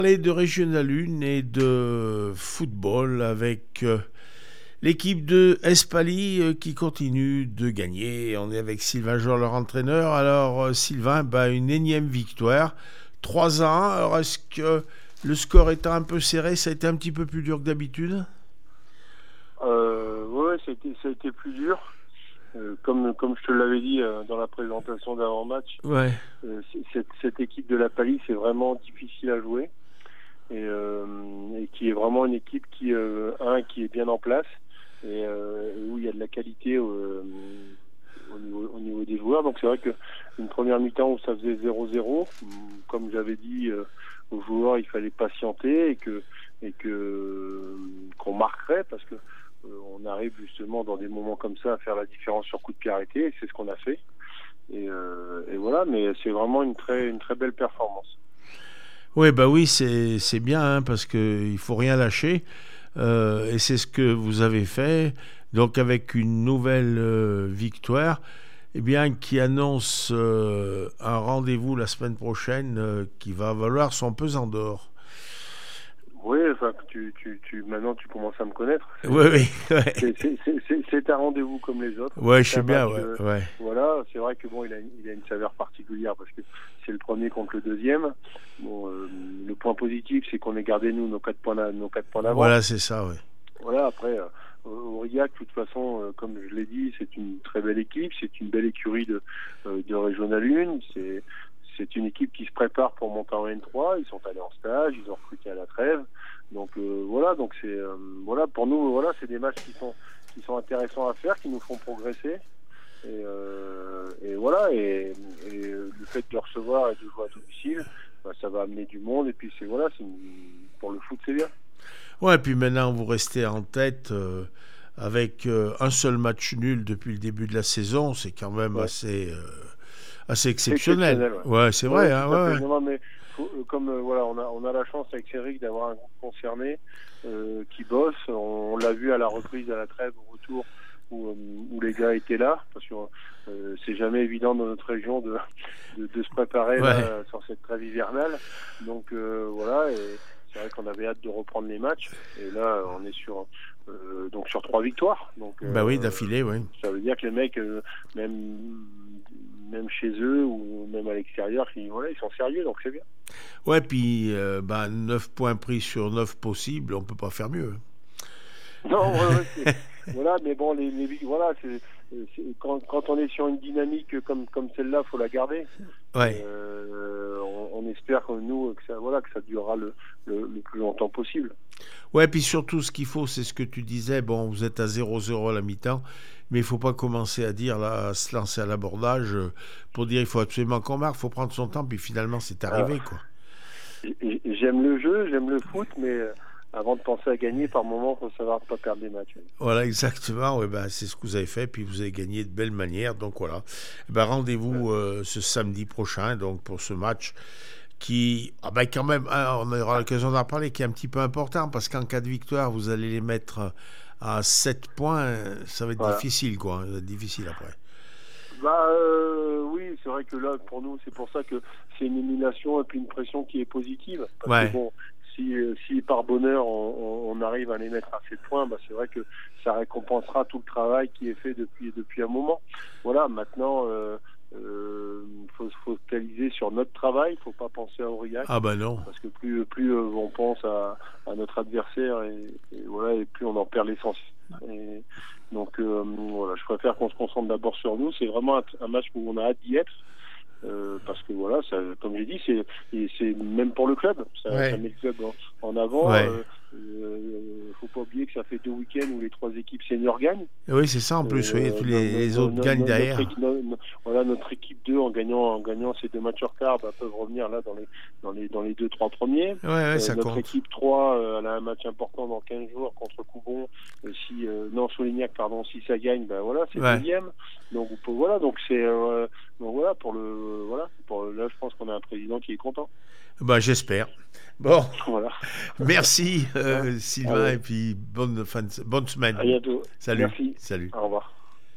Parler de Régional 1 et de football avec l'équipe de Espali qui continue de gagner. On est avec Sylvain Jour, leur entraîneur. Alors Sylvain, une énième victoire, 3-1. Alors est-ce que le score étant un peu serré, ça a été un petit peu plus dur que d'habitude? Ouais, ça a été plus dur. Comme je te l'avais dit dans la présentation d'avant-match, Ouais. cette équipe de la Pali, c'est vraiment difficile à jouer. Et qui est vraiment une équipe qui est bien en place et où il y a de la qualité au niveau des joueurs. Donc c'est vrai qu'une première mi-temps où ça faisait 0-0, comme j'avais dit aux joueurs, il fallait patienter et qu'on marquerait parce que on arrive justement dans des moments comme ça à faire la différence sur coup de pied arrêté, et c'est ce qu'on a fait. Et voilà, mais c'est vraiment une très belle performance. Oui, c'est bien parce qu'il ne faut rien lâcher. Et c'est ce que vous avez fait. Donc avec une nouvelle victoire qui annonce un rendez-vous la semaine prochaine qui va valoir son pesant d'or. Oui, enfin, maintenant tu commences à me connaître. Oui. C'est un rendez-vous comme les autres. Ouais, je sais bien, match, ouais. Voilà, c'est vrai que il a une saveur particulière parce que c'est le premier contre le deuxième. Bon, le point positif, c'est qu'on ait gardé nos 4 points d'avance. Voilà, c'est ça, oui. Voilà, après, Aurillac, de toute façon, comme je l'ai dit, c'est une très belle équipe, c'est une belle écurie de Régional 1. C'est une équipe qui se prépare pour monter en N3. Ils sont allés en stage, ils ont recruté à la trêve. Donc voilà, donc c'est voilà, pour nous, voilà, c'est des matchs qui sont intéressants à faire, qui nous font progresser. Et voilà, et le fait de recevoir et de jouer à domicile, ça va amener du monde. Et puis pour le foot, c'est bien. Ouais, et puis maintenant vous restez en tête avec un seul match nul depuis le début de la saison. C'est quand même assez exceptionnel. Ouais, c'est vrai. Ouais. Non, mais voilà, on a la chance avec Cédric d'avoir un groupe concerné qui bosse. On l'a vu à la reprise, à la trêve, au retour où les gars étaient là, parce que c'est jamais évident dans notre région de se préparer là, sur cette trêve hivernale. Donc voilà, et c'est vrai qu'on avait hâte de reprendre les matchs. Et là, on est sur 3 victoires. Donc oui, d'affilée, oui. Ça veut dire que les mecs, même chez eux ou même à l'extérieur, ils sont sérieux, donc c'est bien. Ouais, puis 9 points pris sur 9 possibles, on peut pas faire mieux. Non, voilà, mais bon, voilà, quand on est sur une dynamique comme celle-là, faut la garder. Ouais. On espère que ça durera le plus longtemps possible. Ouais, puis surtout, ce qu'il faut, c'est ce que tu disais. Bon, vous êtes à 0-0 à la mi-temps, mais il faut pas commencer à se lancer à l'abordage pour dire il faut absolument qu'on marque. Il faut prendre son temps, puis finalement, c'est arrivé, quoi. J'aime le jeu, j'aime le foot, mais avant de penser à gagner, par moment, il faut savoir ne pas perdre des matchs. Voilà, exactement. Ouais, c'est ce que vous avez fait, puis vous avez gagné de belle manière. Donc voilà. Rendez-vous ce samedi prochain, donc pour ce match qui, quand même, on aura l'occasion d'en parler, qui est un petit peu important, parce qu'en cas de victoire, vous allez les mettre à 7 points. Ça va être difficile, quoi. Ça va être difficile après. Oui, c'est vrai que là, pour nous, c'est pour ça que c'est une élimination et puis une pression qui est positive. Parce que bon, si par bonheur on arrive à les mettre à 7 points, c'est vrai que ça récompensera tout le travail qui est fait depuis un moment. Voilà, maintenant, faut se focaliser sur notre travail, faut pas penser à Aurillac. Non. Parce que plus on pense à notre adversaire et plus on en perd l'essence. Et donc voilà, je préfère qu'on se concentre d'abord sur nous. C'est vraiment un match où on a hâte d'y être. Parce que voilà, ça, comme j'ai dit, c'est même pour le club, ça met le club en avant. Faut pas oublier que ça fait 2 week-ends où les 3 équipes seniors gagnent. Oui, c'est ça en plus. Tous les autres gagnent derrière. Notre équipe 2 en gagnant ces 2 matchs hors quart peuvent revenir là dans les 2-3 premiers. Ça notre compte. équipe 3 elle a un match important dans 15 jours contre Coubon. Solignac, pardon, si ça gagne, c'est deuxième. Donc voilà, donc c'est là je pense qu'on a un président qui est content. J'espère. Bon, voilà. Merci Sylvain, et puis bonne semaine. À bientôt. Salut. Merci. Salut. Au revoir.